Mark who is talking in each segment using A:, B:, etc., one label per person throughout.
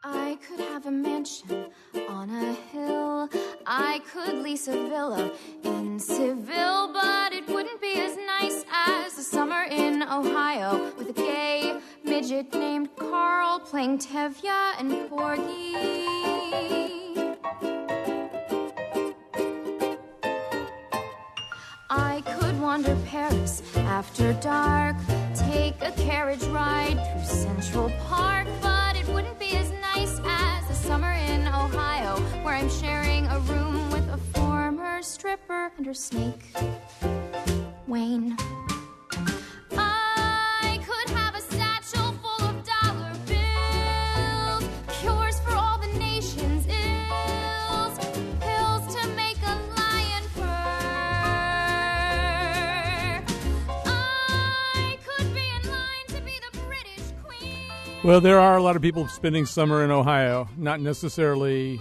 A: I could have a mansion on a hill. I could lease a villa in Seville, but it wouldn't be as nice as the summer in Ohio with a gay midget named Carl playing Tevye and Porgy. I could wander Paris after dark, take a carriage ride through Central Park, but it wouldn't be as nice as the summer in Ohio, where I'm sharing a room with a former stripper and her snake, Wayne. I could have a satchel full of dollar bills, cures for all the nation's ills, pills to make a lion purr. I could be in line to be the British queen.
B: Well, there are a lot of people spending summer in Ohio, not necessarily,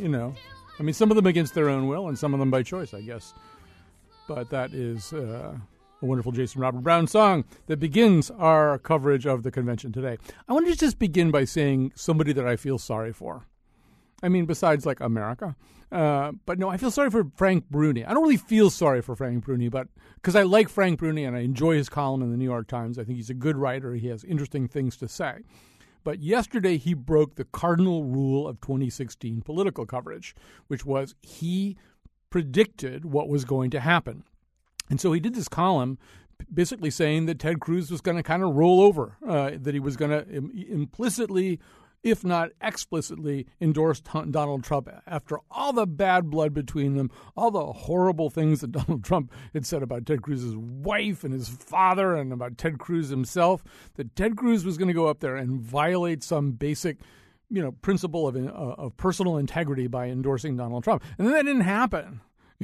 B: I mean, some of them against their own will and some of them by choice, I guess. But that is a wonderful Jason Robert Brown song that begins our coverage of the convention today. I want to just begin by saying somebody that I feel sorry for. I mean, besides, like, America. But no, I feel sorry for Frank Bruni. I don't really feel sorry for Frank Bruni, but because I like Frank Bruni and I enjoy his column in the New York Times. I think he's a good writer. He has interesting things to say. But yesterday he broke the cardinal rule of 2016 political coverage, which was he predicted what was going to happen. And so he did this column basically saying that Ted Cruz was going to kind of roll over, that he was going to implicitly, if not explicitly, endorse Donald Trump after all the bad blood between them, all the horrible things that Donald Trump had said about Ted Cruz's wife and his father and about Ted Cruz himself, that Ted Cruz was going to go up there and violate some basic, principle of personal integrity by endorsing Donald Trump. And then that didn't happen.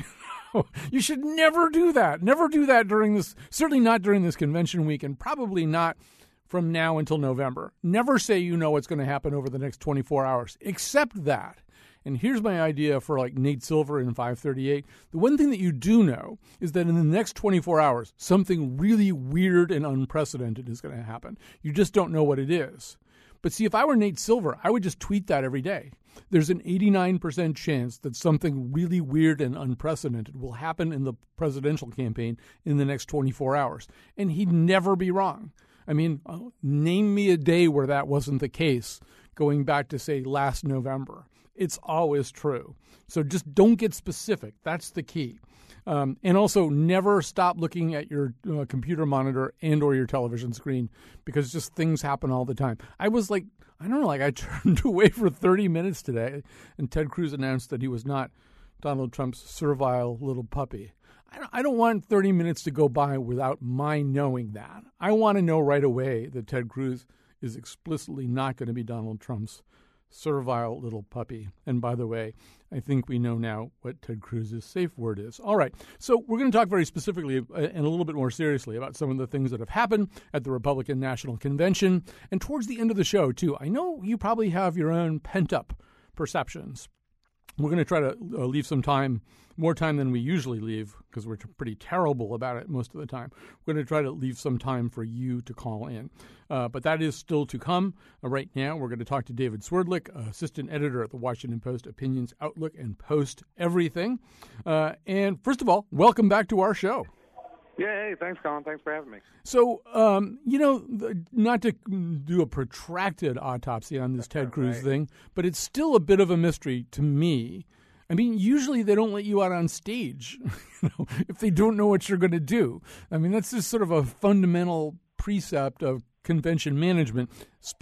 B: You should never do that. Never do that during this, certainly not during this convention week, and probably not from now until November. Never say you know what's going to happen over the next 24 hours, except that. And here's my idea for like Nate Silver in 538. The one thing that you do know is that in the next 24 hours, something really weird and unprecedented is going to happen. You just don't know what it is. But see, if I were Nate Silver, I would just tweet that every day. There's an 89% chance that something really weird and unprecedented will happen in the presidential campaign in the next 24 hours. And he'd never be wrong. I mean, name me a day where that wasn't the case, going back to, say, last November. It's always true. So just don't get specific. That's the key. And also never stop looking at your computer monitor and or your television screen, because just things happen all the time. I was like, I turned away for 30 minutes today, and Ted Cruz announced that he was not Donald Trump's servile little puppy. I don't want 30 minutes to go by without my knowing that. I want to know right away that Ted Cruz is explicitly not going to be Donald Trump's servile little puppy. And by the way, I think we know now what Ted Cruz's safe word is. All right, so we're going to talk very specifically and a little bit more seriously about some of the things that have happened at the Republican National Convention. And towards the end of the show, too, I know you probably have your own pent-up perceptions. We're going to try to leave some time, more time than we usually leave, because we're pretty terrible about it most of the time. We're going to try to leave some time for you to call in. But that is still to come. Right now, we're going to talk to David Swerdlick, assistant editor at the Washington Post Opinions, Outlook, and Post Everything. And first of all, welcome back to our show.
C: Yeah, hey, thanks, Colin. Thanks for having me.
B: So, not to do a protracted autopsy on this Ted Cruz thing, but it's still a bit of a mystery to me. I mean, usually they don't let you out on stage if they don't know what you're going to do. I mean, that's just sort of a fundamental precept of convention management,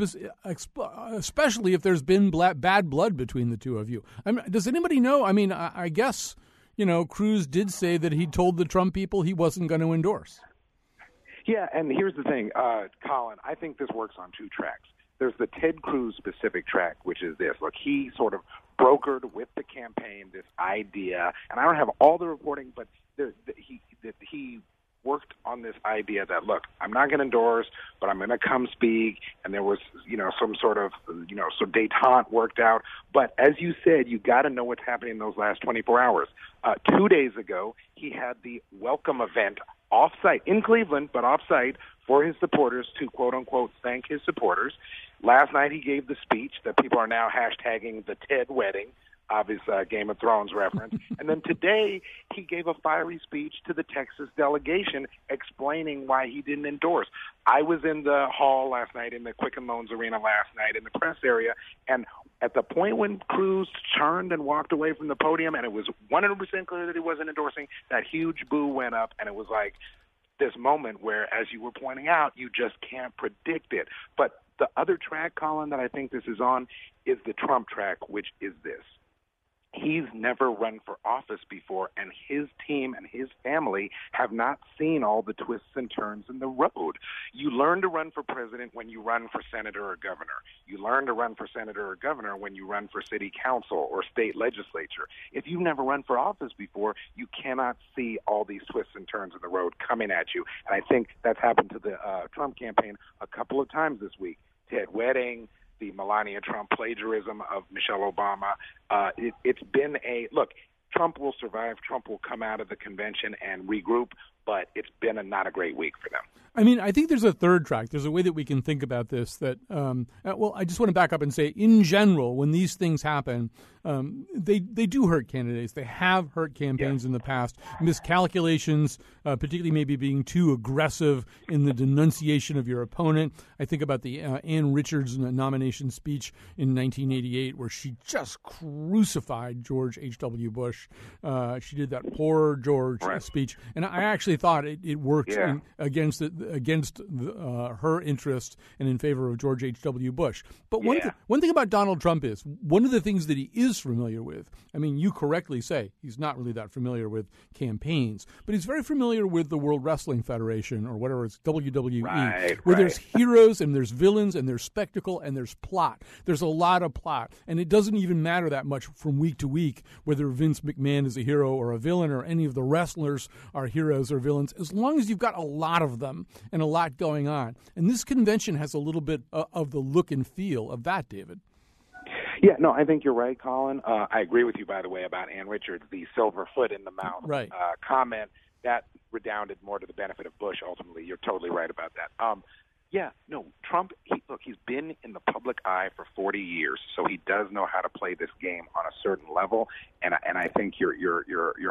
B: especially if there's been bad blood between the two of you. I mean, does anybody know? I mean, I guess, Cruz did say that he told the Trump people he wasn't going to endorse.
C: Yeah, and here's the thing, Colin, I think this works on two tracks. There's the Ted Cruz specific track, which is this. Look, he sort of brokered with the campaign this idea, and I don't have all the reporting, but he worked on this idea that, look, I'm not going to endorse, but I'm going to come speak, and there was, some sort of, so détente worked out. But as you said, you got to know what's happening in those last 24 hours. 2 days ago, he had the welcome event off-site, in Cleveland, but off-site, for his supporters to, quote-unquote, thank his supporters. Last night he gave the speech that people are now hashtagging the Ted wedding, obvious Game of Thrones reference. And then today he gave a fiery speech to the Texas delegation explaining why he didn't endorse. I was in the hall last night, in the Quicken Loans Arena last night, in the press area, and at the point when Cruz turned and walked away from the podium and it was 100% clear that he wasn't endorsing, that huge boo went up, and it was like this moment where, as you were pointing out, you just can't predict it. But the other track, Colin, that I think this is on is the Trump track, which is this. He's never run for office before, and his team and his family have not seen all the twists and turns in the road. You learn to run for president when you run for senator or governor. You learn to run for senator or governor when you run for city council or state legislature. If you've never run for office before, you cannot see all these twists and turns in the road coming at you. And I think that's happened to the Trump campaign a couple of times this week. Ted wedding, the Melania Trump plagiarism of Michelle Obama. It's been look, Trump will survive. Trump will come out of the convention and regroup, but it's been not a great week for them.
B: I mean, I think there's a third track. There's a way that we can think about this that, well, I just want to back up and say, in general, when these things happen, they do hurt candidates. They have hurt campaigns in the past. Miscalculations, particularly maybe being too aggressive in the denunciation of your opponent. I think about the Ann Richards nomination speech in 1988 where she just crucified George H.W. Bush. She did that poor George speech. And I actually thought it worked against her interest and in favor of George H.W. Bush. But one thing about Donald Trump is, one of the things that he is familiar with, I mean, you correctly say he's not really that familiar with campaigns, but he's very familiar with the World Wrestling Federation, or whatever it's, WWE, where there's heroes and there's villains and there's spectacle and there's plot. There's a lot of plot. And it doesn't even matter that much from week to week whether Vince McMahon is a hero or a villain or any of the wrestlers are heroes or villains, as long as you've got a lot of them and a lot going on. And this convention has a little bit of the look and feel of that, David.
C: Yeah, no, I think you're right, Colin. I agree with you, by the way, about Ann Richards, the silver foot in the mouth comment. That redounded more to the benefit of Bush, ultimately. You're totally right about that. Trump, he's been in the public eye for 40 years, so he does know how to play this game on a certain level. And I think your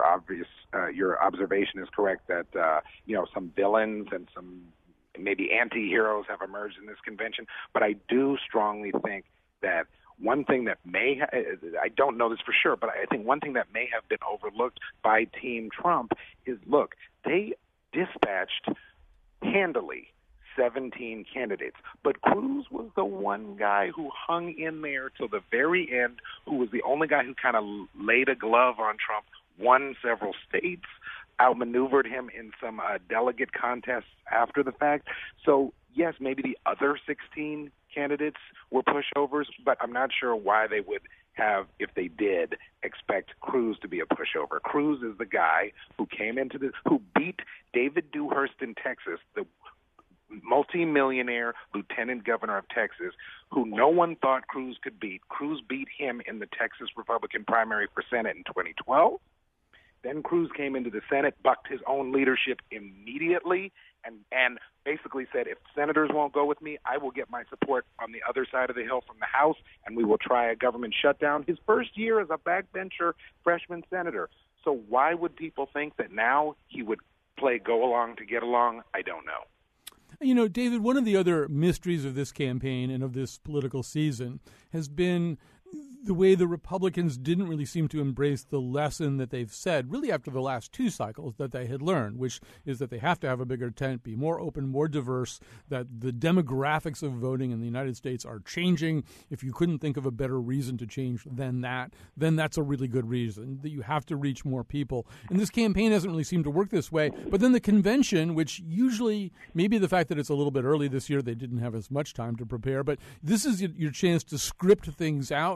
C: observation is correct that some villains and some maybe anti-heroes have emerged in this convention. But I do strongly think that one thing that I don't know this for sure, but I think one thing that may have been overlooked by Team Trump is, look, they dispatched handily 17 candidates. But Cruz was the one guy who hung in there till the very end, who was the only guy who kind of laid a glove on Trump, won several states, outmaneuvered him in some delegate contests after the fact. So, yes, maybe the other 16 candidates were pushovers, but I'm not sure why they would have, if they did, expect Cruz to be a pushover. Cruz is the guy who who beat David Dewhurst in Texas, the multi-millionaire lieutenant governor of Texas, who no one thought Cruz could beat. Cruz beat him in the Texas Republican primary for Senate in 2012. Then Cruz came into the Senate, bucked his own leadership immediately, and basically said, if senators won't go with me, I will get my support on the other side of the hill from the House, and we will try a government shutdown. His first year as a backbencher freshman senator. So why would people think that now he would play go along to get along? I don't know.
B: You know, David, one of the other mysteries of this campaign and of this political season has been the way the Republicans didn't really seem to embrace the lesson that they've said, really after the last two cycles, that they had learned, which is that they have to have a bigger tent, be more open, more diverse, that the demographics of voting in the United States are changing. If you couldn't think of a better reason to change than that, then that's a really good reason, that you have to reach more people. And this campaign hasn't really seemed to work this way. But then the convention, which usually, maybe the fact that it's a little bit early this year, they didn't have as much time to prepare, but this is your chance to script things out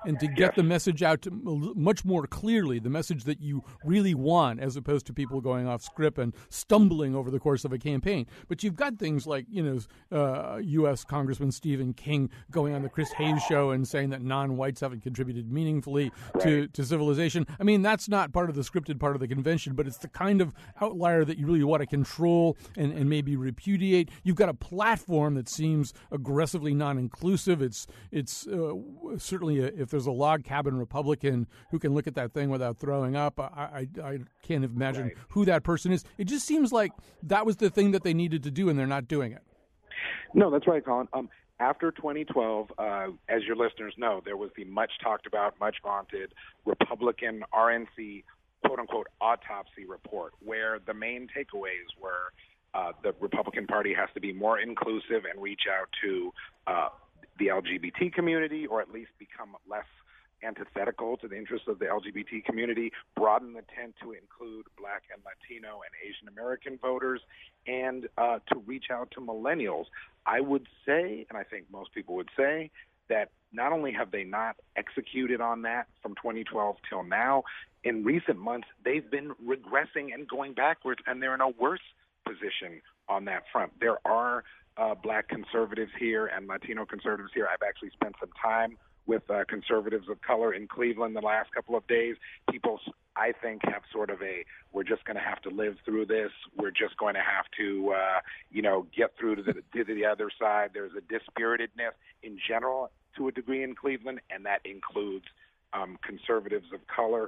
B: and to get the message out to much more clearly, the message that you really want, as opposed to people going off script and stumbling over the course of a campaign. But you've got things like, U.S. Congressman Stephen King going on the Chris Hayes show and saying that non-whites haven't contributed meaningfully to civilization. I mean, that's not part of the scripted part of the convention, but it's the kind of outlier that you really want to control and maybe repudiate. You've got a platform that seems aggressively non-inclusive. It's certainly if there's a log cabin Republican who can look at that thing without throwing up, I can't imagine who that person is. It just seems like that was the thing that they needed to do, and they're not doing it.
C: No, that's right, Colin. After 2012, as your listeners know, there was the much talked about, much vaunted Republican RNC quote-unquote autopsy report, where the main takeaways were the Republican Party has to be more inclusive and reach out to the LGBT community, or at least become less antithetical to the interests of the LGBT community, broaden the tent to include Black and Latino and Asian American voters, and to reach out to millennials. I would say, and I think most people would say, that not only have they not executed on that from 2012 till now, in recent months they've been regressing and going backwards, and they're in a worse position on that front. There are Black conservatives here and Latino conservatives here. I've actually spent some time with conservatives of color in Cleveland the last couple of days. People, I think, have sort of we're just going to have to live through this. We're just going to have to, get through to the other side. There's a dispiritedness in general to a degree in Cleveland, and that includes conservatives of color.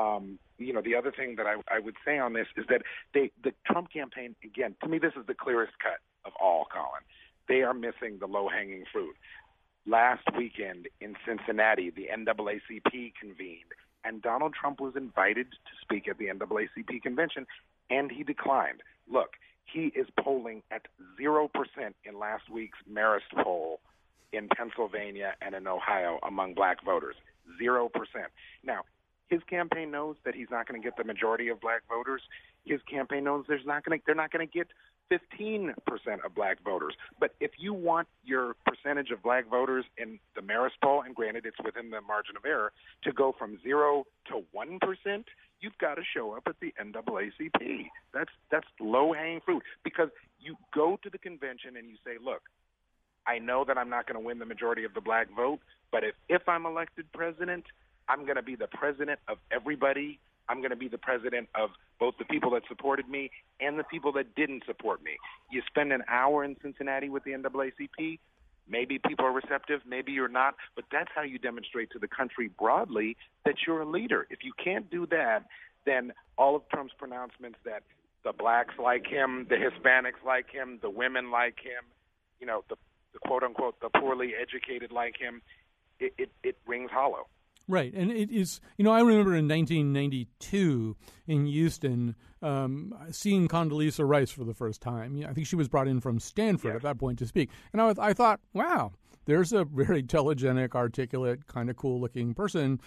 C: The other thing that I would say on this is that the Trump campaign, again, to me, this is the clearest cut of all, Colin. They are missing the low-hanging fruit. Last weekend in Cincinnati, the NAACP convened, and Donald Trump was invited to speak at the NAACP convention, and he declined. Look, he is polling at 0% in last week's Marist poll in Pennsylvania and in Ohio among Black voters. 0%. Now, his campaign knows that he's not going to get the majority of Black voters. His campaign knows they're not going to get 15% of Black voters. But if you want your percentage of Black voters in the Marist poll, and granted it's within the margin of error, to go from 0 to 1%, you've got to show up at the NAACP. That's low-hanging fruit, because you go to the convention and you say, look, I know that I'm not going to win the majority of the Black vote, but if I'm elected president, I'm going to be the president of everybody. I'm going to be the president of both the people that supported me and the people that didn't support me. You spend an hour in Cincinnati with the NAACP, maybe people are receptive, maybe you're not, but that's how you demonstrate to the country broadly that you're a leader. If you can't do that, then all of Trump's pronouncements that the Blacks like him, the Hispanics like him, the women like him, the quote-unquote, the poorly educated like him, it rings hollow.
B: Right, and it is, I remember in 1992 in Houston seeing Condoleezza Rice for the first time. I think she was brought in from Stanford at that point to speak. And I thought, wow, there's a very telegenic, articulate, kind of cool-looking person,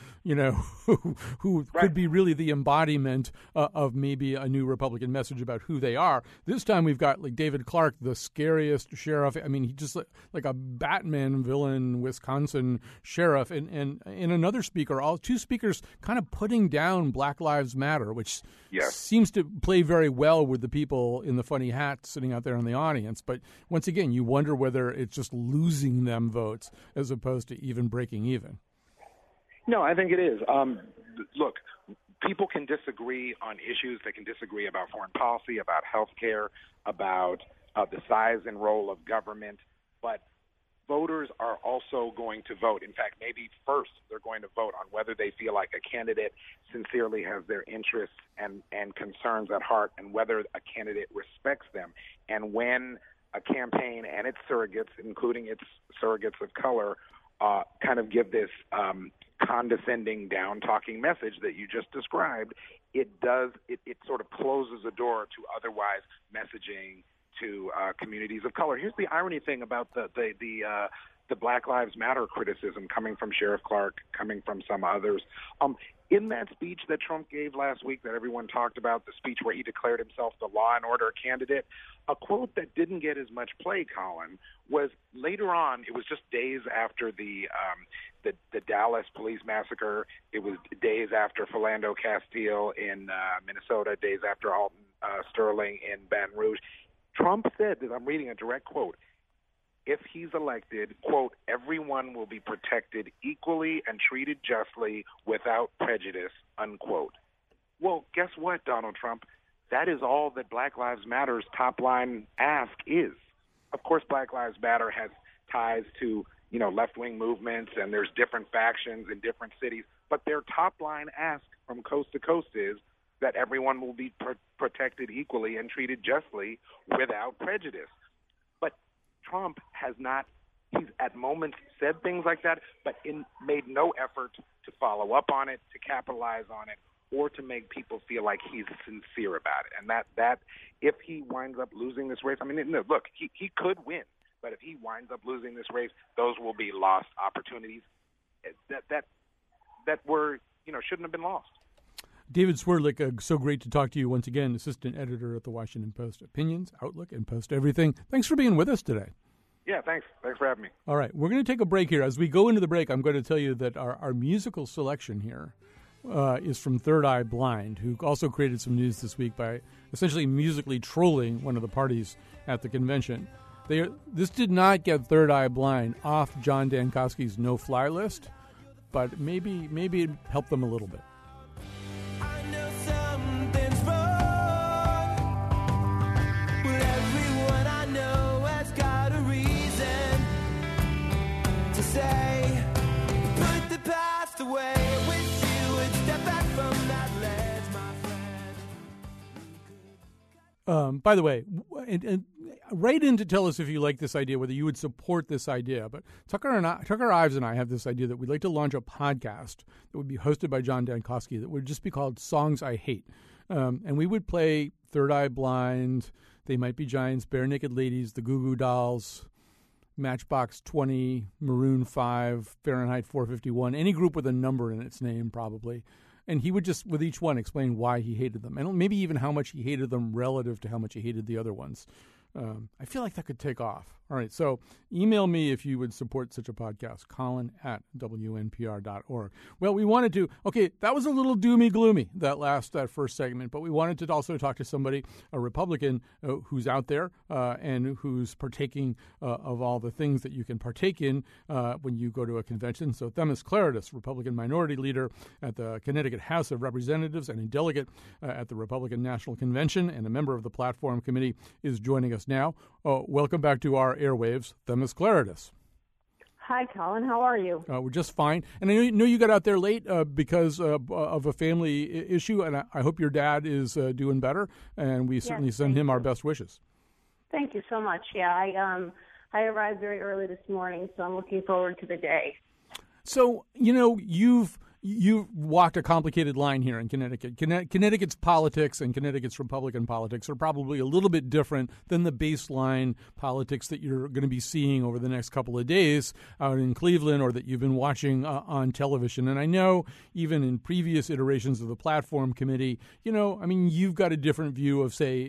B: who could be really the embodiment of maybe a new Republican message about who they are. This time we've got, like, David Clark, the scariest sheriff. I mean, he just like a Batman villain, Wisconsin sheriff. And another speaker, two speakers kind of putting down Black Lives Matter, which seems to play very well with the people in the funny hats sitting out there in the audience. But once again, you wonder whether it's just losing them votes as opposed to even breaking even.
C: No, I think it is. Look, people can disagree on issues. They can disagree about foreign policy, about health care, about the size and role of government, but voters are also going to vote. In fact, maybe first they're going to vote on whether they feel like a candidate sincerely has their interests and concerns at heart, and whether a candidate respects them. And when a campaign and its surrogates, including its surrogates of color, kind of give this condescending, down-talking message that you just described, it sort of closes the door to otherwise messaging to communities of color. Here's the irony thing about the the Black Lives Matter criticism coming from Sheriff Clark, coming from some others. In that speech that Trump gave last week that everyone talked about, the speech where he declared himself the law and order candidate, a quote that didn't get as much play, Colin, was later on. It was just days after the Dallas police massacre. It was days after Philando Castile in Minnesota, days after Alton Sterling in Baton Rouge. Trump said, that I'm reading a direct quote, if he's elected, quote, everyone will be protected equally and treated justly without prejudice, unquote. Well, guess what, Donald Trump? That is all that Black Lives Matter's top line ask is. Of course, Black Lives Matter has ties to, left-wing movements, and there's different factions in different cities, but their top line ask from coast to coast is that everyone will be protected equally and treated justly without prejudice. Trump has not, he's at moments said things like that, but made no effort to follow up on it, to capitalize on it, or to make people feel like he's sincere about it. And that if he winds up losing this race, look, he could win, but if he winds up losing this race, those will be lost opportunities that were, shouldn't have been lost.
B: David Swerdlick, so great to talk to you once again, assistant editor at the Washington Post. Opinions, Outlook, and Post Everything. Thanks for being with us today.
C: Yeah, thanks. Thanks for having me.
B: All right, we're going to take a break here. As we go into the break, I'm going to tell you that our musical selection here is from Third Eye Blind, who also created some news this week by essentially musically trolling one of the parties at the convention. This did not get Third Eye Blind off John Dankosky's no-fly list, but maybe it helped them a little bit. By the way, and write in to tell us if you like this idea, whether you would support this idea. But Tucker Ives and I have this idea that we'd like to launch a podcast that would be hosted by John Dankosky that would just be called Songs I Hate. And we would play Third Eye Blind, They Might Be Giants, Bare Naked Ladies, the Goo Goo Dolls, Matchbox 20, Maroon 5, Fahrenheit 451, any group with a number in its name probably. And he would just, with each one, explain why he hated them, and maybe even how much he hated them relative to how much he hated the other ones. I feel like that could take off. All right, so email me if you would support such a podcast, colin@wnpr.org. Well, we wanted to, that was a little doomy-gloomy, that first segment, but we wanted to also talk to somebody, a Republican who's out there and who's partaking of all the things that you can partake in when you go to a convention. So Themis Klarides, Republican minority leader at the Connecticut House of Representatives and a delegate at the Republican National Convention and a member of the Platform Committee, is joining us now. Welcome back to our airwaves, Themis Klarides.
D: Hi, Colin. How are you?
B: We're just fine. And I know you got out there late because of a family issue, and I hope your dad is doing better, and we certainly send him our best wishes.
D: Thank you so much. Yeah, I arrived very early this morning, so I'm looking forward to the day.
B: So, you've walked a complicated line here in Connecticut. Connecticut's politics and Connecticut's Republican politics are probably a little bit different than the baseline politics that you're going to be seeing over the next couple of days out in Cleveland or that you've been watching on television. And I know even in previous iterations of the Platform Committee, you've got a different view of, say,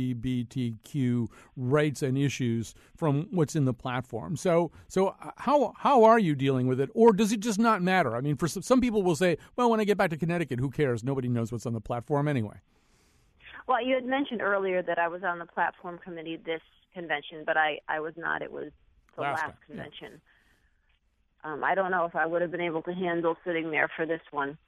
B: LGBTQ rights and issues from what's in the platform. So how are you dealing with it? Or does it just not matter? I mean, for some people will say, well, when I get back to Connecticut, who cares? Nobody knows what's on the platform anyway.
D: Well, you had mentioned earlier that I was on the Platform Committee this convention, but I was not. It was the last convention. Yeah. I don't know if I would have been able to handle sitting there for this one.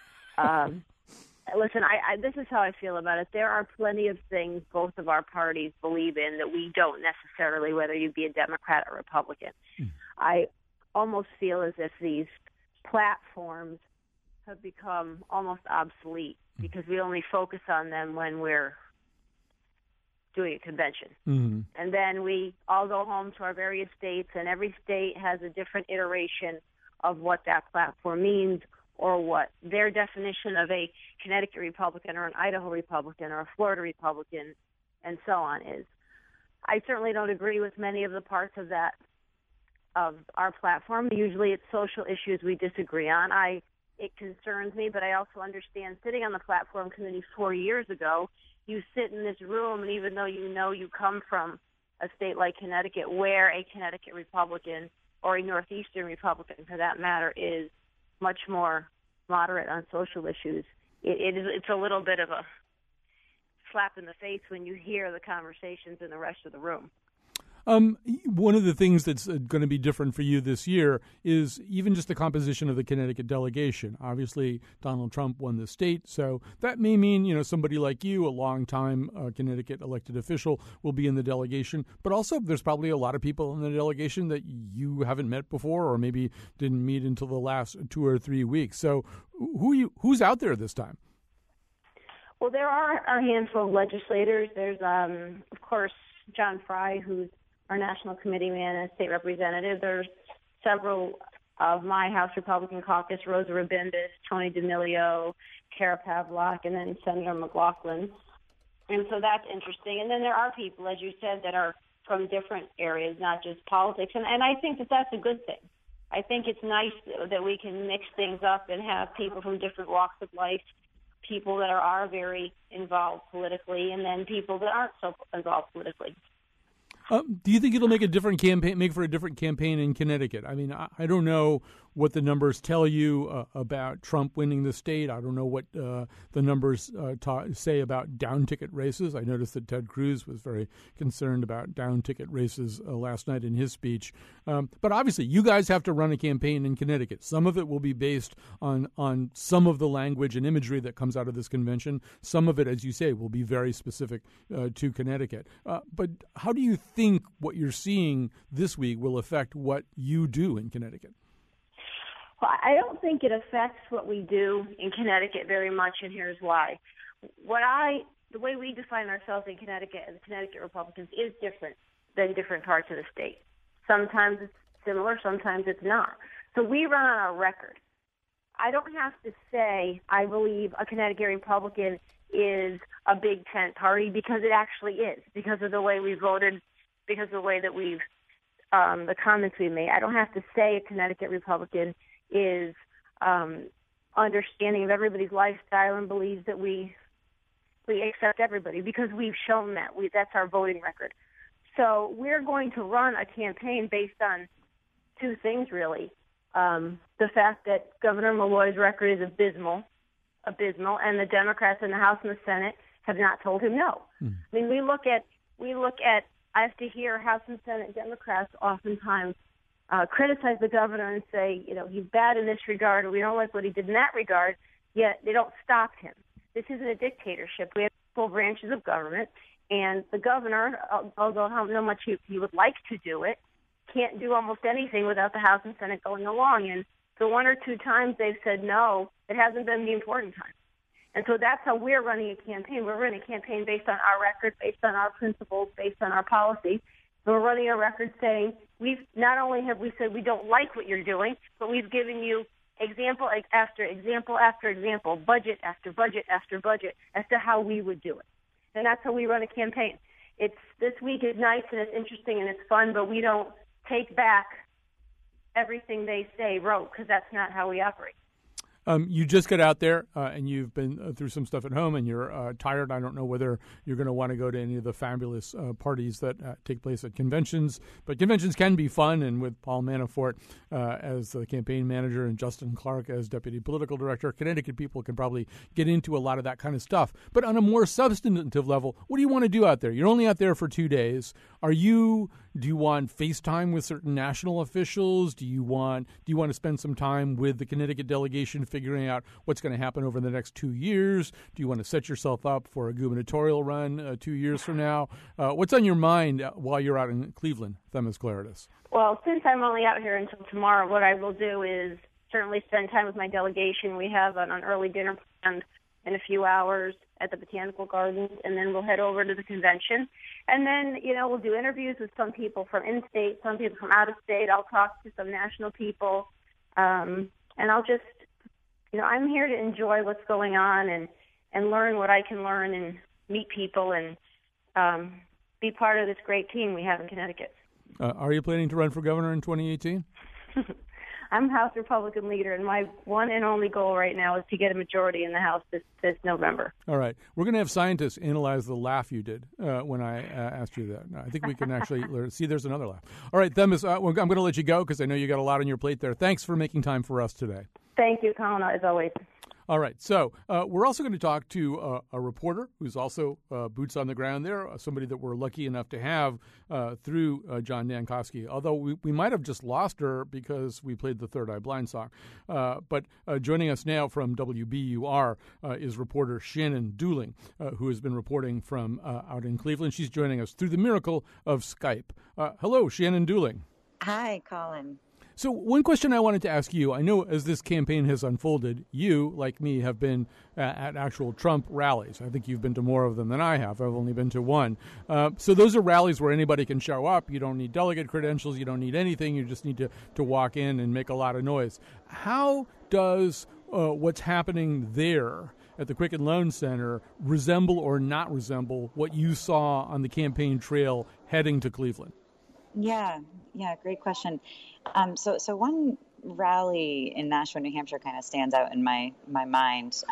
D: Listen, this is how I feel about it. There are plenty of things both of our parties believe in that we don't necessarily, whether you be a Democrat or Republican. I almost feel as if these platforms have become almost obsolete because we only focus on them when we're doing a convention. Mm-hmm. And then we all go home to our various states, and every state has a different iteration of what that platform means or what their definition of a Connecticut Republican or an Idaho Republican or a Florida Republican and so on is. I certainly don't agree with many of the parts of that of our platform. Usually it's social issues we disagree on. It concerns me, but I also understand sitting on the platform committee 4 years ago, you sit in this room, and even though you come from a state like Connecticut, where a Connecticut Republican or a Northeastern Republican, for that matter, is much more moderate on social issues, it's a little bit of a slap in the face when you hear the conversations in the rest of the room.
B: One of the things that's going to be different for you this year is even just the composition of the Connecticut delegation. Obviously, Donald Trump won the state, so that may mean, somebody like you, a longtime Connecticut elected official, will be in the delegation. But also, there's probably a lot of people in the delegation that you haven't met before, or maybe didn't meet until the last 2 or 3 weeks. So, who's out there this time?
D: Well, there are a handful of legislators. There's, of course, John Fry, who's our national committee man and state representative. There's several of my House Republican caucus, Rosa Rabindus, Tony D'Amelio, Kara Pavlock, and then Senator McLaughlin. And so that's interesting. And then there are people, as you said, that are from different areas, not just politics. And I think that that's a good thing. I think it's nice that we can mix things up and have people from different walks of life, people that are very involved politically, and then people that aren't so involved politically.
B: Do you think it'll make for a different campaign in Connecticut? I mean, I don't know what the numbers tell you about Trump winning the state. I don't know what the numbers say about down-ticket races. I noticed that Ted Cruz was very concerned about down-ticket races last night in his speech. But obviously, you guys have to run a campaign in Connecticut. Some of it will be based on some of the language and imagery that comes out of this convention. Some of it, as you say, will be very specific to Connecticut. But how do you think what you're seeing this week will affect what you do in Connecticut?
D: Well, I don't think it affects what we do in Connecticut very much, and here's why. The way we define ourselves in Connecticut as Connecticut Republicans is different than different parts of the state. Sometimes it's similar, sometimes it's not. So we run on our record. I don't have to say I believe a Connecticut Republican is a big tent party, because it actually is, because of the way we voted, because of the way that we've the comments we made. I don't have to say a Connecticut Republican is understanding of everybody's lifestyle and believes that we accept everybody, because we've shown that. That's our voting record. So we're going to run a campaign based on two things, really. The fact that Governor Malloy's record is abysmal, and the Democrats in the House and the Senate have not told him no. I mean, we look at. I have to hear House and Senate Democrats oftentimes criticize the governor and say, he's bad in this regard, or we don't like what he did in that regard, yet they don't stop him. This isn't a dictatorship. We have full branches of government, and the governor, although how much he would like to do it, can't do almost anything without the House and Senate going along. And the 1 or 2 times they've said no, it hasn't been the important time. And so that's how we're running a campaign. We're running a campaign based on our record, based on our principles, based on our policy. So we're running a record saying not only have we said we don't like what you're doing, but we've given you example after example after example, budget after budget after budget, as to how we would do it. And that's how we run a campaign. This week is nice and it's interesting and it's fun, but we don't take back everything they say wrote, because that's not how we operate.
B: You just got out there, and you've been through some stuff at home, and you're tired. I don't know whether you're going to want to go to any of the fabulous parties that take place at conventions. But conventions can be fun, and with Paul Manafort as the campaign manager and Justin Clark as deputy political director, Connecticut people can probably get into a lot of that kind of stuff. But on a more substantive level, what do you want to do out there? You're only out there for 2 days. Do you want FaceTime with certain national officials? Do you want to spend some time with the Connecticut delegation figuring out what's going to happen over the next 2 years? Do you want to set yourself up for a gubernatorial run 2 years from now? What's on your mind while you're out in Cleveland, Themis Klarides?
D: Well, since I'm only out here until tomorrow, what I will do is certainly spend time with my delegation. We have an early dinner planned in a few hours at the Botanical Gardens, and then we'll head over to the convention. And then, we'll do interviews with some people from in-state, some people from out of state. I'll talk to some national people. And I'll just, I'm here to enjoy what's going on and learn what I can learn and meet people and be part of this great team we have in Connecticut.
B: Are you planning to run for governor in 2018?
D: I'm House Republican leader, and my one and only goal right now is to get a majority in the House this November.
B: All right. We're going to have scientists analyze the laugh you did when I asked you that. I think we can actually see there's another laugh. All right, Themis, I'm going to let you go because I know you got a lot on your plate there. Thanks for making time for us today.
D: Thank you, Colin, as always.
B: All right. So we're also going to talk to a reporter who's also boots on the ground there, somebody that we're lucky enough to have through John Dankosky, although we might have just lost her because we played the Third Eye Blind song. But joining us now from WBUR is reporter Shannon Dooling, who has been reporting from out in Cleveland. She's joining us through the miracle of Skype. Hello, Shannon Dooling.
E: Hi, Colin.
B: So one question I wanted to ask you, I know as this campaign has unfolded, you, like me, have been at actual Trump rallies. I think you've been to more of them than I have. I've only been to one. So those are rallies where anybody can show up. You don't need delegate credentials. You don't need anything. You just need to walk in and make a lot of noise. How does what's happening there at the Quicken Loan Center resemble or not resemble what you saw on the campaign trail heading to Cleveland?
E: Yeah, great question. So one rally in Nashua, New Hampshire kind of stands out in my mind.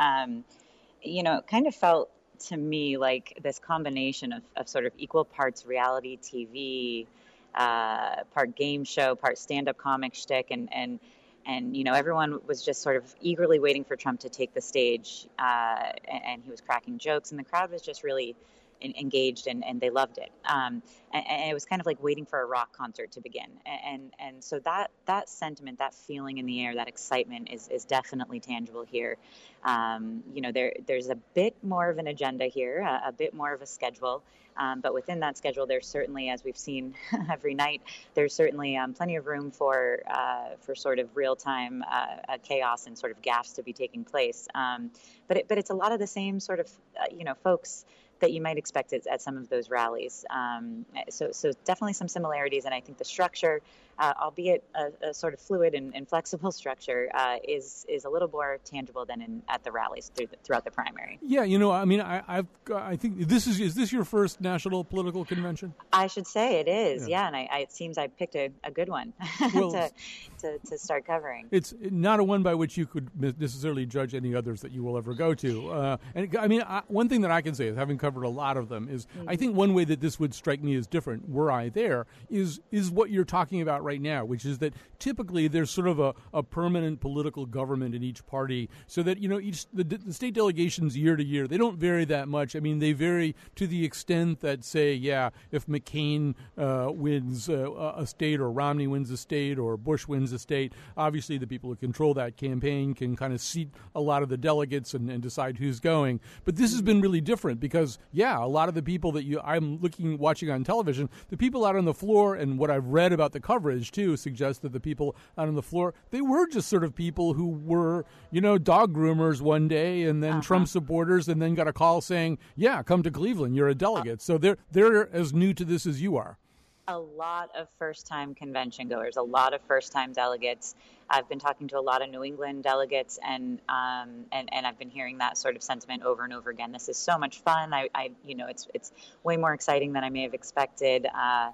E: It kind of felt to me like this combination of sort of equal parts reality TV, part game show, part stand-up comic shtick, and everyone was just sort of eagerly waiting for Trump to take the stage, and he was cracking jokes, and the crowd was just really engaged and they loved it. And it was kind of like waiting for a rock concert to begin. And so that sentiment, that feeling in the air, that excitement is definitely tangible here. There's a bit more of an agenda here, a bit more of a schedule. But within that schedule, there's certainly, as we've seen every night, there's certainly plenty of room for sort of real-time chaos and sort of gaffes to be taking place. But it's a lot of the same sort of, folks that you might expect at some of those rallies. So definitely some similarities, and I think the structure, albeit a sort of fluid and flexible structure, is a little more tangible than at the rallies throughout the primary.
B: Yeah, I think is this your first national political convention?
E: I should say it is, yeah, and it seems I picked a good one to start covering.
B: It's not a one by which you could necessarily judge any others that you will ever go to. One thing that I can say is, having covered a lot of them, is I think one way that this would strike me as different, were I there, is what you're talking about right now, which is that typically there's sort of a permanent political government in each party, so that the state delegations year to year, they don't vary that much. I mean, they vary to the extent that, say, if McCain wins a state, or Romney wins a state, or Bush wins a state, obviously the people who control that campaign can kind of seat a lot of the delegates and decide who's going. But this has been really different because, a lot of the people that I'm watching on television, the people out on the floor, and what I've read about the coverage too, suggests that the people out on the floor, they were just sort of people who were, dog groomers one day, and then Trump supporters, and then got a call saying, come to Cleveland, you're a delegate. So they're as new to this as you are.
E: A lot of first-time convention goers, a lot of first-time delegates. I've been talking to a lot of New England delegates, and I've been hearing that sort of sentiment over and over again. This is so much fun. It's way more exciting than I may have expected. I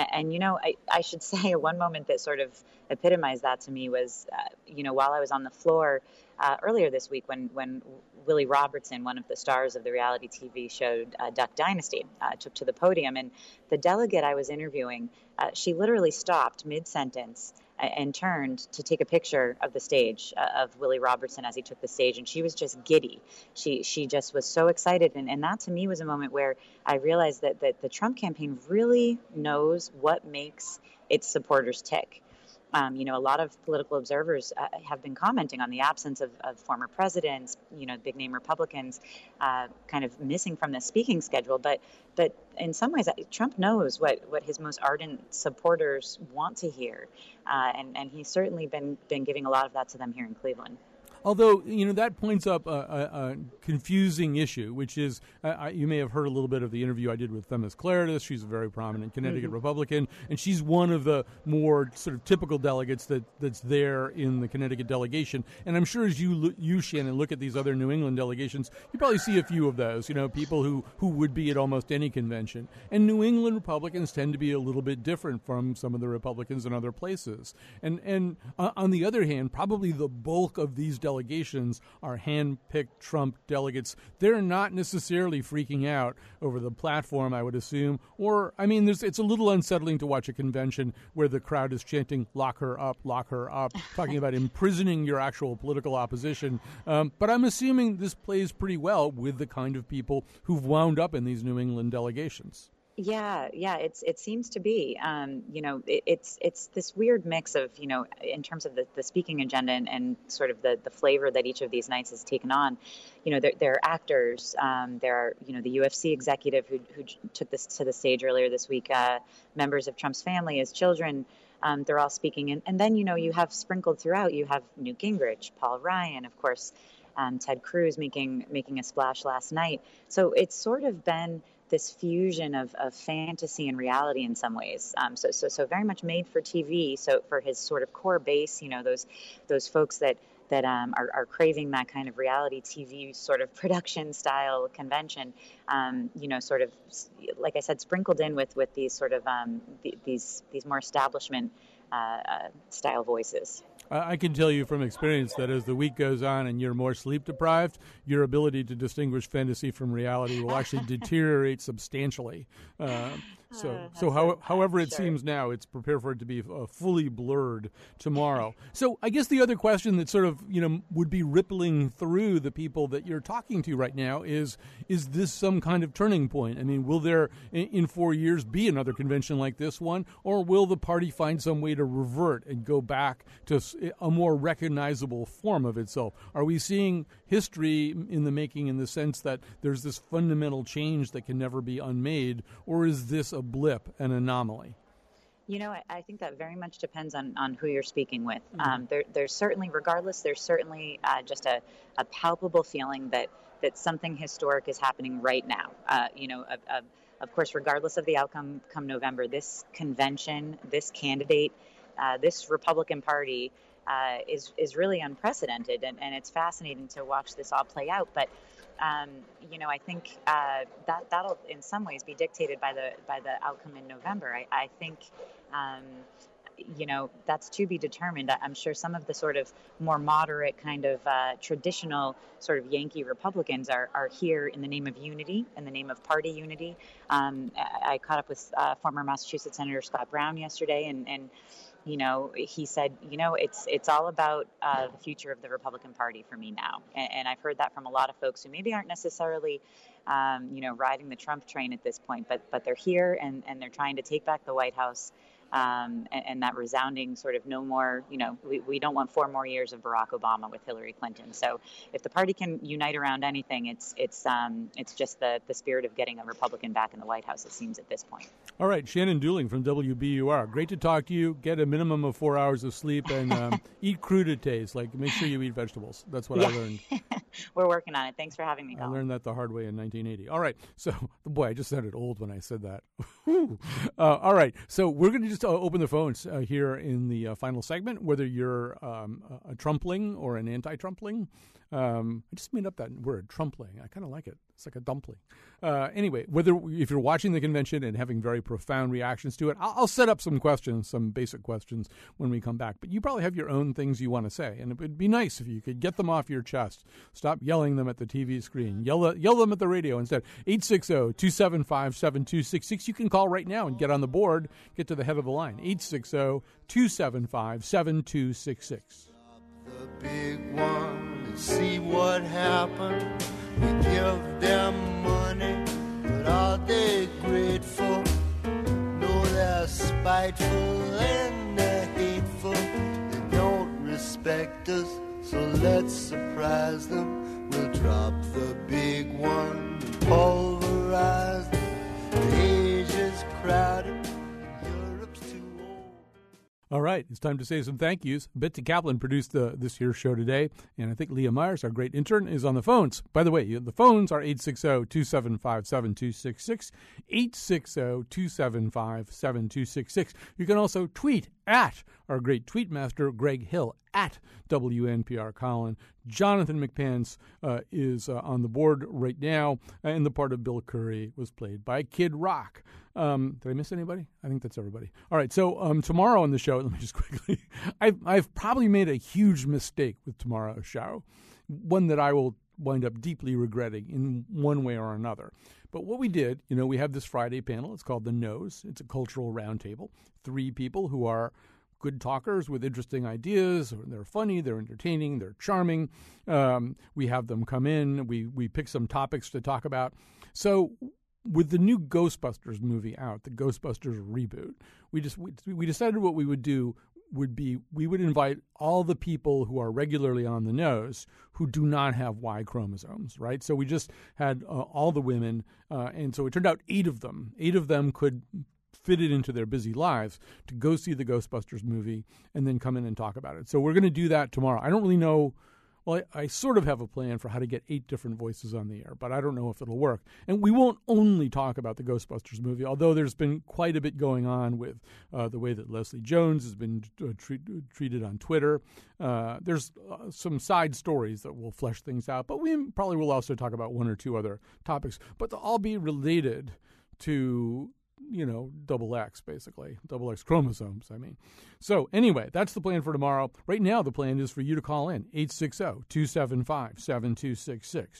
E: should say one moment that sort of epitomized that to me was, while I was on the floor earlier this week when Willie Robertson, one of the stars of the reality TV show Duck Dynasty, took to the podium. And the delegate I was interviewing, she literally stopped mid-sentence and turned to take a picture of the stage of Willie Robertson as he took the stage. And she was just giddy. She just was so excited. And that to me was a moment where I realized that the Trump campaign really knows what makes its supporters tick. A lot of political observers have been commenting on the absence of former presidents, big name Republicans, kind of missing from the speaking schedule. But in some ways, Trump knows what his most ardent supporters want to hear. And he's certainly been giving a lot of that to them here in Cleveland.
B: Although, that points up a confusing issue, which is, you may have heard a little bit of the interview I did with Themis Klarides. She's a very prominent Connecticut Republican, and she's one of the more sort of typical delegates that's there in the Connecticut delegation. And I'm sure as you, Shannon, look at these other New England delegations, you probably see a few of those, people who would be at almost any convention. And New England Republicans tend to be a little bit different from some of the Republicans in other places. And on the other hand, probably the bulk of these delegations are hand-picked Trump delegates. They're not necessarily freaking out over the platform, I would assume. Or, it's a little unsettling to watch a convention where the crowd is chanting, lock her up, talking about imprisoning your actual political opposition. But I'm assuming this plays pretty well with the kind of people who've wound up in these New England delegations.
E: Yeah, it seems to be. It's this weird mix of, in terms of the speaking agenda and sort of the flavor that each of these nights has taken on. There are actors. There are, the UFC executive who took this to the stage earlier this week. Members of Trump's family as children. They're all speaking, and then you have sprinkled throughout. You have Newt Gingrich, Paul Ryan, of course, Ted Cruz making a splash last night. So it's sort of been this fusion of fantasy and reality in some ways. So very much made for TV. So for his sort of core base, those folks that are craving that kind of reality TV sort of production style convention, sort of, like I said, sprinkled in with these sort of these more establishment style voices.
B: I can tell you from experience that as the week goes on and you're more sleep deprived, your ability to distinguish fantasy from reality will actually deteriorate substantially. However it seems now, it's prepared for it to be fully blurred tomorrow. So I guess the other question that sort of, would be rippling through the people that you're talking to right now is this some kind of turning point? Will there, in 4 years, be another convention like this one, or will the party find some way to revert and go back to a more recognizable form of itself? Are we seeing history in the making in the sense that there's this fundamental change that can never be unmade, or is this a blip, an anomaly?
E: I think that very much depends on who you're speaking with. There's certainly, regardless, there's certainly just a palpable feeling that something historic is happening right now. Of course, regardless of the outcome come November, this convention, this candidate, this Republican Party is really unprecedented, and it's fascinating to watch this all play out. But I think that'll in some ways be dictated by the outcome in November. I think that's to be determined. I'm sure some of the sort of more moderate kind of traditional sort of Yankee Republicans are here in the name of unity, in the name of party unity. I caught up with former Massachusetts Senator Scott Brown yesterday, and he said, it's all about the future of the Republican Party for me now. And I've heard that from a lot of folks who maybe aren't necessarily, riding the Trump train at this point, but they're here and they're trying to take back the White House. And that resounding sort of no more, we don't want 4 more years of Barack Obama with Hillary Clinton. So if the party can unite around anything, it's just the spirit of getting a Republican back in the White House, it seems, at this point.
B: All right, Shannon Dooling from WBUR. Great to talk to you. Get a minimum of 4 hours of sleep and eat crudités. Make sure you eat vegetables. That's what I learned.
E: We're working on it. Thanks for having me, Colin.
B: I learned that the hard way in 1980. All right. So, boy, I just sounded old when I said that. All right. So we're going to just open the phones here in the final segment, whether you're a Trumpling or an anti-Trumpling. I just made up that word, Trumpling. I kind of like it. It's like a dumpling. Anyway, if you're watching the convention and having very profound reactions to it, I'll set up some questions, some basic questions when we come back. But you probably have your own things you want to say, and it would be nice if you could get them off your chest. Stop yelling them at the TV screen. Yell them at the radio instead. 860-275-7266. You can call right now and get on the board, get to the head of the line. 860-275-7266.
F: The big one and see what happened. We give them money, but are they grateful? No, they're spiteful and they're hateful. They don't respect us, so let's surprise them. We'll drop the big one, pulverize them. The age is crowded.
B: All right, it's time to say some thank yous. Betsy Kaplan produced this here show today, and I think Leah Myers, our great intern, is on the phones. By the way, the phones are 860-275-7266, 860-275-7266. You can also tweet at our great tweet master, Greg Hill, at WNPR Colin. Jonathan McPants is on the board right now, and the part of Bill Curry was played by Kid Rock. Did I miss anybody? I think that's everybody. All right, so tomorrow on the show, let me just quickly, I've probably made a huge mistake with tomorrow's show, one that I will wind up deeply regretting in one way or another. But what we did, we have this Friday panel. It's called The Nose. It's a cultural roundtable. 3 people who are good talkers with interesting ideas. They're funny, they're entertaining, they're charming. We have them come in. We pick some topics to talk about. So with the new Ghostbusters movie out, the Ghostbusters reboot, we decided what we would do would be we would invite all the people who are regularly on The Nose who do not have Y chromosomes, right? So we just had all the women, and so it turned out 8 of them. 8 of them could fit it into their busy lives to go see the Ghostbusters movie and then come in and talk about it. So we're going to do that tomorrow. I don't really know. Well, I sort of have a plan for how to get 8 different voices on the air, but I don't know if it'll work. And we won't only talk about the Ghostbusters movie, although there's been quite a bit going on with the way that Leslie Jones has been treated on Twitter. There's some side stories that will flesh things out, but we probably will also talk about 1 or 2 other topics, but they'll all be related to double X, basically. Double X chromosomes, I mean. So anyway, that's the plan for tomorrow. Right now, the plan is for you to call in, 860-275-7266,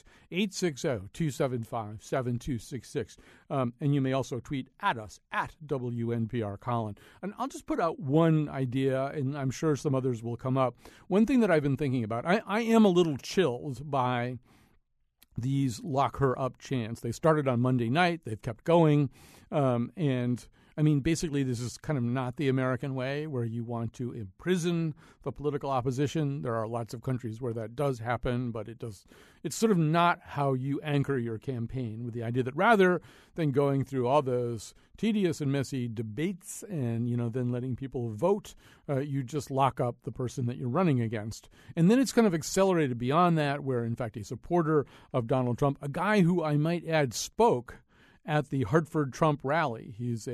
B: 860-275-7266. And you may also tweet at us, at WNPR Colin. And I'll just put out one idea, and I'm sure some others will come up. One thing that I've been thinking about, I am a little chilled by these lock her up chants. They started on Monday night. They've kept going. And I mean, basically, this is kind of not the American way where you want to imprison the political opposition. There are lots of countries where that does happen, but it's sort of not how you anchor your campaign, with the idea that rather than going through all those tedious and messy debates and, then letting people vote, you just lock up the person that you're running against. And then it's kind of accelerated beyond that, where, in fact, a supporter of Donald Trump, a guy who I might add spoke at the Hartford Trump rally. He's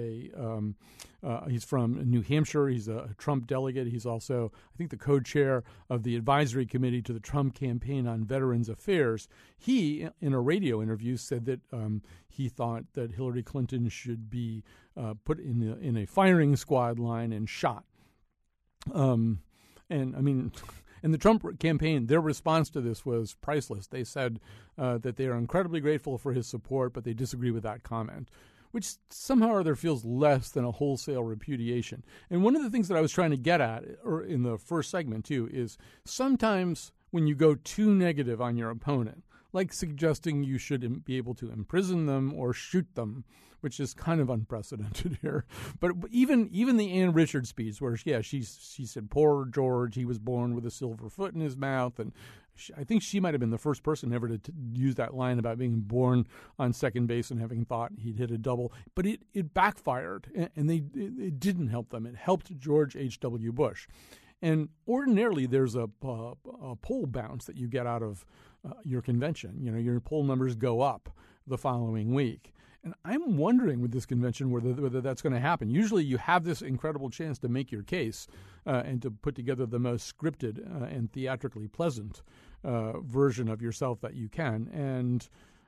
B: he's from New Hampshire. He's a Trump delegate. He's also, I think, the co-chair of the advisory committee to the Trump Campaign on Veterans Affairs. He, in a radio interview, said that he thought that Hillary Clinton should be put in a firing squad line and shot. And I mean, and the Trump campaign, their response to this was priceless. They said that they are incredibly grateful for his support, but they disagree with that comment, which somehow or other feels less than a wholesale repudiation. And one of the things that I was trying to get at, or in the first segment too, is sometimes when you go too negative on your opponent, like suggesting you should be able to imprison them or shoot them, which is kind of unprecedented here. But even the Ann Richards speech, where she said, "Poor George, he was born with a silver foot in his mouth," and I think she might have been the first person ever to use that line about being born on second base and having thought he'd hit a double. But it backfired, and it didn't help them. It helped George H.W. Bush. And ordinarily, there's a poll bounce that you get out of your convention. Your poll numbers go up the following week. And I'm wondering with this convention whether that's going to happen. Usually you have this incredible chance to make your case and to put together the most scripted and theatrically pleasant version of yourself that you can. And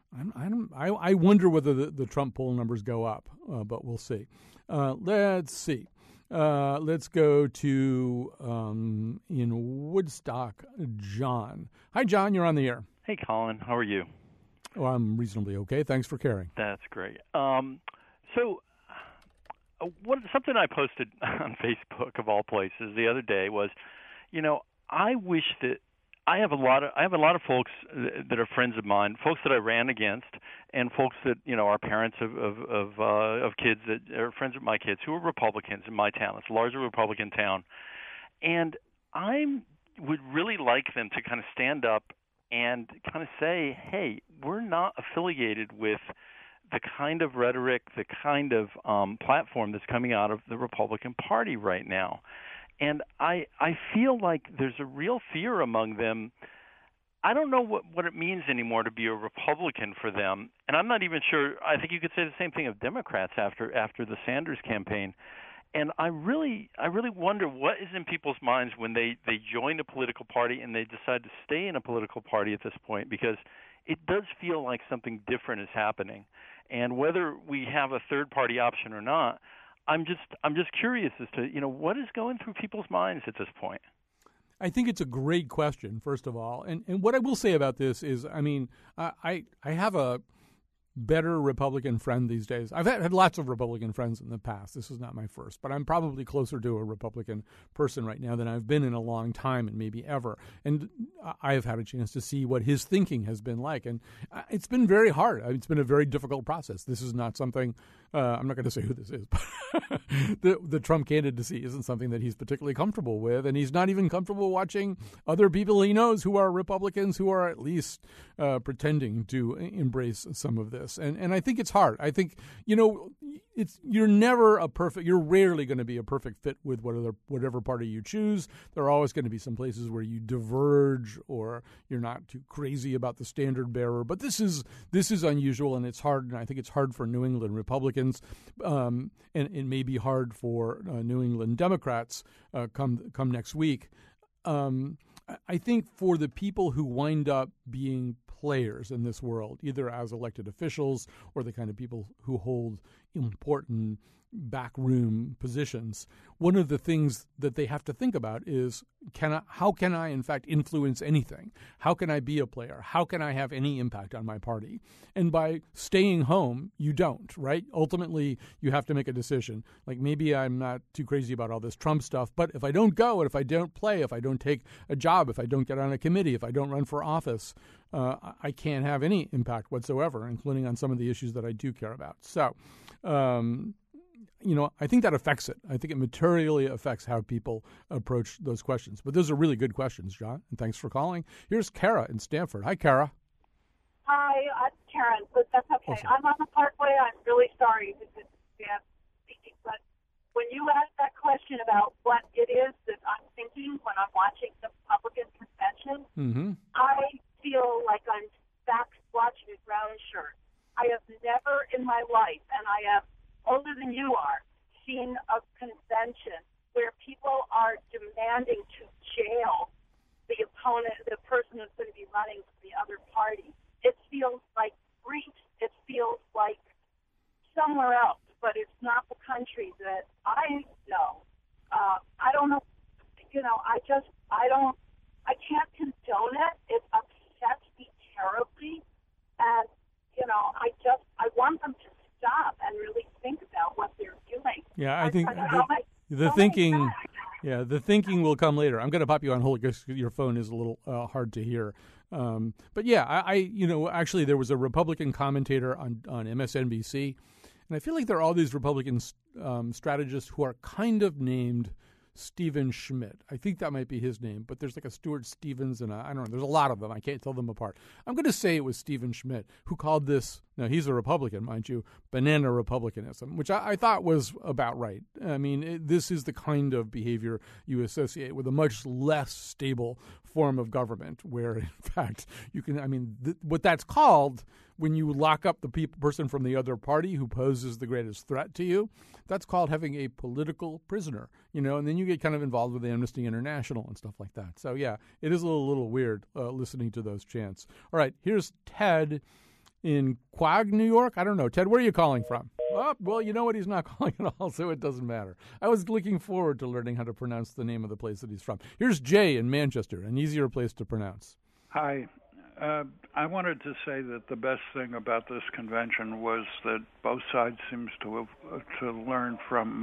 B: I wonder whether the Trump poll numbers go up, but we'll see. Let's see. Let's go to, in Woodstock, John. Hi, John. You're on the air.
G: Hey, Colin. How are you?
B: Oh, I'm reasonably okay. Thanks for caring.
G: That's great. So something I posted on Facebook, of all places, the other day was, I wish that I have a lot of folks that are friends of mine, folks that I ran against, and folks that are parents of kids that are friends with my kids who are Republicans in my town. It's a largely Republican town, and I would really like them to kind of stand up and kind of say, hey, we're not affiliated with the kind of rhetoric, the kind of platform that's coming out of the Republican Party right now. And I feel like there's a real fear among them. I don't know what it means anymore to be a Republican for them, and I'm not even sure. I think you could say the same thing of Democrats after the Sanders campaign. And I really wonder what is in people's minds when they join a political party and they decide to stay in a political party at this point, because it does feel like something different is happening. And whether we have a third party option or not, I'm just curious as to, what is going through people's minds at this point.
B: I think it's a great question, first of all. And what I will say about this is, I have a better Republican friend these days. I've had lots of Republican friends in the past. This is not my first, but I'm probably closer to a Republican person right now than I've been in a long time and maybe ever. And I have had a chance to see what his thinking has been like. And it's been very hard. It's been a very difficult process. This is not something, I'm not going to say who this is, but the Trump candidacy isn't something that he's particularly comfortable with. And he's not even comfortable watching other people he knows who are Republicans who are at least pretending to embrace some of this. And I think it's hard. I think, you're rarely going to be a perfect fit with whatever party you choose. There are always going to be some places where you diverge or you're not too crazy about the standard bearer. But this is unusual, and it's hard. And I think it's hard for New England Republicans, and it may be hard for New England Democrats come next week. I think for the people who wind up being players in this world, either as elected officials or the kind of people who hold important backroom positions, one of the things that they have to think about is, how can I in fact influence anything? How can I be a player? How can I have any impact on my party? And by staying home, you don't, right? Ultimately, you have to make a decision. Like, maybe I'm not too crazy about all this Trump stuff, but if I don't go, and if I don't play, if I don't take a job, if I don't get on a committee, if I don't run for office, I can't have any impact whatsoever, including on some of the issues that I do care about. So, I think that affects it. I think it materially affects how people approach those questions. But those are really good questions, John, and thanks for calling. Here's Kara in Stamford. Hi, Kara.
H: Hi, I'm Karen, but that's okay.
B: Awesome.
H: I'm on the Parkway. I'm really sorry because speaking, but when you asked that question about what it is that I'm thinking when I'm watching the Republican convention, I feel like I'm back watching a brown shirt. I have never in my life, and I am older than you are, seen a convention where people are demanding to jail the opponent, the person who's going to be running for the other party. It feels like Greece. It feels like somewhere else, but it's not the country that I know. I don't know. I can't condone it. It upsets me terribly, and I want them to stop and really think about what they're doing.
B: Yeah, I think the thinking will come later. I'm going to pop you on hold because your phone is a little hard to hear. But yeah, actually there was a Republican commentator on MSNBC, and I feel like there are all these Republican strategists who are kind of named Stephen Schmidt. I think that might be his name, but there's like a Stuart Stevens and I don't know. There's a lot of them. I can't tell them apart. I'm going to say it was Stephen Schmidt who called this, now he's a Republican, mind you, banana republicanism, which I thought was about right. I mean, this is the kind of behavior you associate with a much less stable form of government where, in fact, you can, what that's called when you lock up the person from the other party who poses the greatest threat to you, that's called having a political prisoner, and then you get kind of involved with the Amnesty International and stuff like that. So, yeah, it is a little weird listening to those chants. All right, here's Ted in Quag, New York. I don't know. Ted, where are you calling from? Oh, well, you know what? He's not calling at all, so it doesn't matter. I was looking forward to learning how to pronounce the name of the place that he's from. Here's Jay in Manchester, an easier place to pronounce.
I: Hi. I wanted to say that the best thing about this convention was that both sides seems to learn from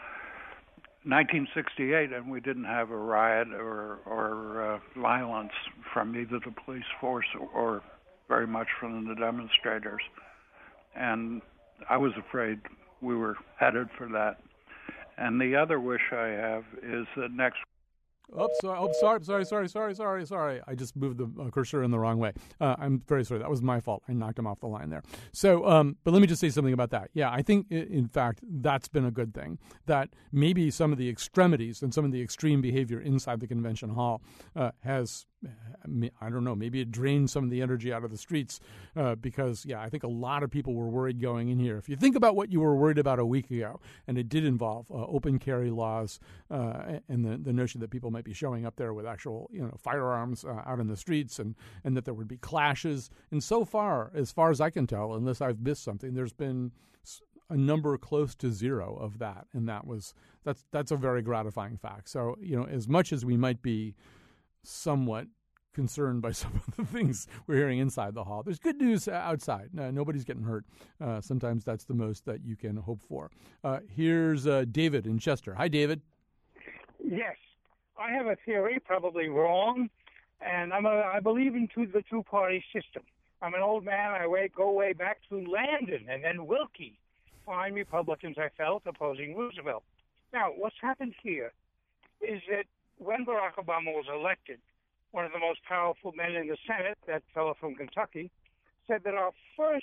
I: 1968, and we didn't have a riot or violence from either the police force or very much from the demonstrators. And I was afraid we were headed for that. And the other wish I have is that next.
B: Sorry. I just moved the cursor in the wrong way. I'm very sorry. That was my fault. I knocked him off the line there. So, but let me just say something about that. Yeah, I think, in fact, that's been a good thing, that maybe some of the extremities and some of the extreme behavior inside the convention hall has, I don't know, maybe it drained some of the energy out of the streets because, yeah, I think a lot of people were worried going in here. If you think about what you were worried about a week ago, and it did involve open carry laws and the notion that people might be showing up there with actual, firearms out in the streets, and that there would be clashes. And so far as I can tell, unless I've missed something, there's been a number close to zero of that, and that's a very gratifying fact. So, as much as we might be somewhat concerned by some of the things we're hearing inside the hall, there's good news outside. Nobody's getting hurt. Sometimes that's the most that you can hope for. Here's David in Chester. Hi, David.
J: Yes, I have a theory, probably wrong, and I believe in the two-party system. I'm an old man. I go way back to Landon and then Wilkie, fine Republicans I felt opposing Roosevelt. Now, what's happened here is that when Barack Obama was elected, one of the most powerful men in the Senate, that fellow from Kentucky, said that our first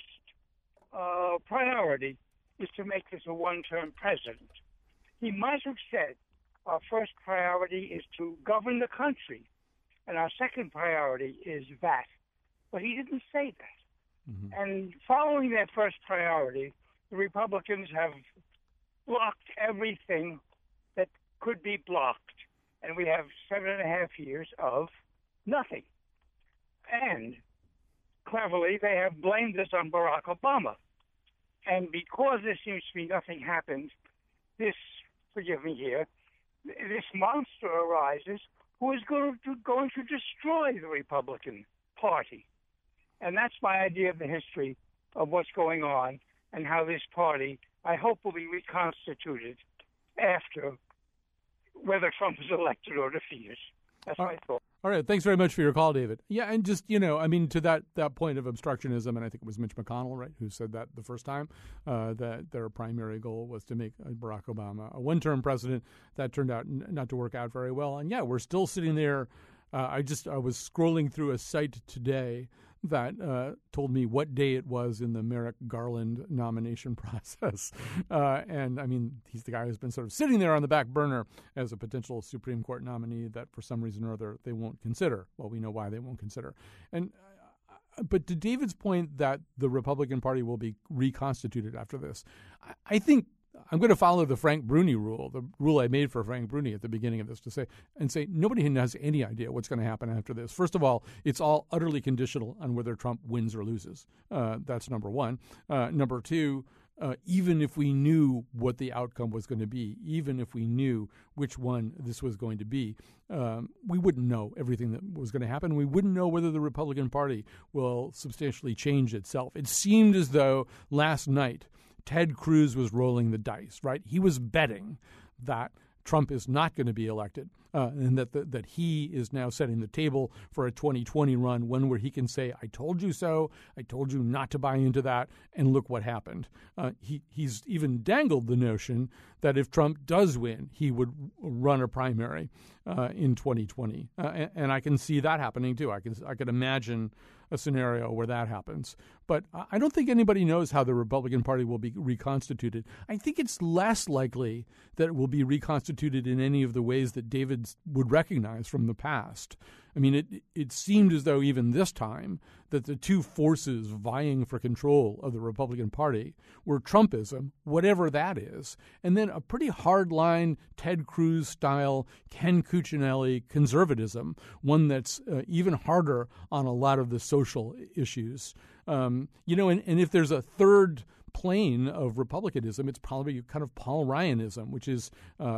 J: priority is to make this a one-term president. He might have said our first priority is to govern the country, and our second priority is that. But he didn't say that. Mm-hmm. And following that first priority, the Republicans have blocked everything that could be blocked. And we have 7.5 years of nothing. And cleverly, they have blamed this on Barack Obama. And because there seems to be nothing happened, forgive me here, this monster arises who is going to destroy the Republican Party. And that's my idea of the history of what's going on and how this party, I hope, will be reconstituted after whether Trump is elected or defeated. That's my thought.
B: All right. Thanks very much for your call, David. Yeah, and just, to that point of obstructionism, and I think it was Mitch McConnell, right, who said that the first time, that their primary goal was to make Barack Obama a one-term president. That turned out not to work out very well. And, yeah, we're still sitting there. I was scrolling through a site today that told me what day it was in the Merrick Garland nomination process. And, I mean, he's the guy who's been sort of sitting there on the back burner as a potential Supreme Court nominee that for some reason or other they won't consider. Well, we know why they won't consider. And but to David's point that the Republican Party will be reconstituted after this, I think I'm going to follow the Frank Bruni rule, the rule I made for Frank Bruni at the beginning of this, to say nobody has any idea what's going to happen after this. First of all, it's all utterly conditional on whether Trump wins or loses. That's number one. Number two, even if we knew what the outcome was going to be, even if we knew which one this was going to be, we wouldn't know everything that was going to happen. We wouldn't know whether the Republican Party will substantially change itself. It seemed as though last night Ted Cruz was rolling the dice, right? He was betting that Trump is not going to be elected, and that he is now setting the table for a 2020 run, one where he can say, I told you so, I told you not to buy into that, and look what happened. He's even dangled the notion that if Trump does win, he would run a primary in 2020. And I can see that happening, too. I could imagine a scenario where that happens. But I don't think anybody knows how the Republican Party will be reconstituted. I think it's less likely that it will be reconstituted in any of the ways that David would recognize from the past. I mean, it seemed as though even this time that the two forces vying for control of the Republican Party were Trumpism, whatever that is, and then a pretty hard-line Ted Cruz-style Ken Cuccinelli conservatism, one that's even harder on a lot of the social issues. And if there's a third plane of republicanism, it's probably kind of Paul Ryanism, which is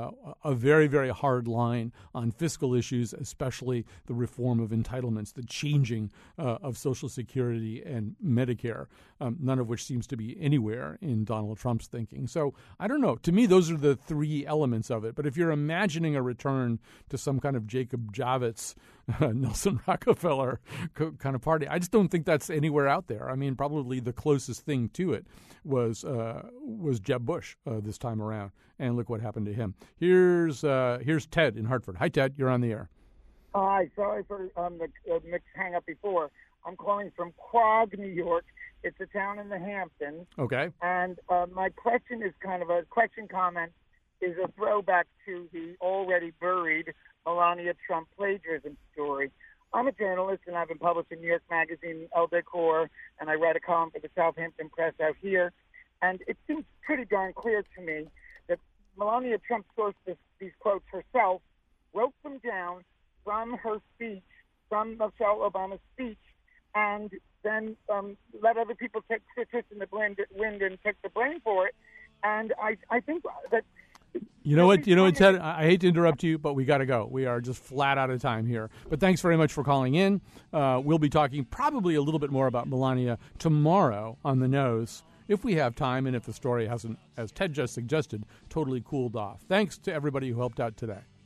B: a very, very hard line on fiscal issues, especially the reform of entitlements, the changing of Social Security and Medicare, none of which seems to be anywhere in Donald Trump's thinking. So I don't know. To me, those are the three elements of it. But if you're imagining a return to some kind of Jacob Javits Nelson Rockefeller kind of party. I just don't think that's anywhere out there. I mean, probably the closest thing to it was Jeb Bush this time around, and look what happened to him. Here's Ted in Hartford. Hi, Ted. You're on the air.
K: Hi. Sorry for the mixed hang-up before. I'm calling from Quogue, New York. It's a town in the Hamptons.
B: Okay.
K: And my question is kind of a question-comment, is a throwback to the already buried Melania Trump plagiarism story. I'm a journalist, and I've been published in New York Magazine, El Decor, and I write a column for the Southampton Press out here. And it seems pretty darn clear to me that Melania Trump sourced these quotes herself, wrote them down from her speech, from Michelle Obama's speech, and then let other people take citrus in the wind and take the blame for it. And I think that...
B: You know what, Ted, I hate to interrupt you, but we got to go. We are just flat out of time here. But thanks very much for calling in. We'll be talking probably a little bit more about Melania tomorrow on The Nose, if we have time and if the story hasn't, as Ted just suggested, totally cooled off. Thanks to everybody who helped out today.